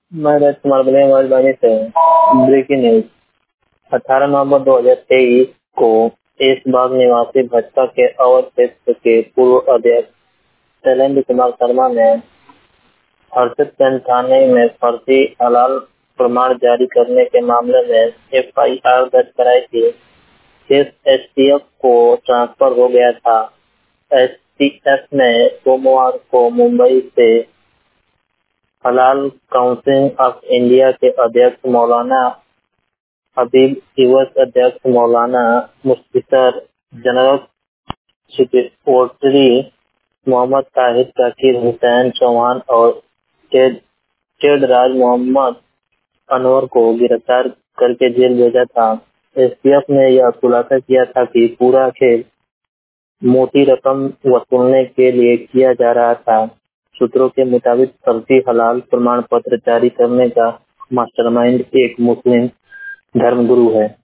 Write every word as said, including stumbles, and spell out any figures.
मैं राजकुमार बलिया मॉलबानी से breaking news. अठारह नवंबर दो हज़ार तेईस को ऐशबाग निवासी भाजपा के अवध क्षेत्र के पूर्व अध्यक्ष शैलेंद्र कुमार शर्मा ने हरसदगंज थाने में फर्जी हलाल प्रमाण जारी करने के मामले में एफ आई आर दर्ज कराई थी। केस एस टी एफ को ट्रांसफर हो गया था। एस टी एफ ने सोमवार को मुंबई से हलाल काउंसिल ऑफ इंडिया के अध्यक्ष मौलाना हबीब, दिवस अध्यक्ष मौलाना मुस्तफर, जनरल सेक्रेटरी मोहम्मद ताहिर, जाकिर हुसैन चौहान और टेड राज मोहम्मद अनवर को गिरफ्तार करके जेल भेजा था। एस टी एफ ने यह खुलासा किया था कि पूरा खेल मोटी रकम वसूलने के लिए किया जा रहा था। सूत्रों के मुताबिक फर्जी हलाल प्रमाण पत्र जारी करने का मास्टरमाइंड एक मुस्लिम धर्मगुरु है।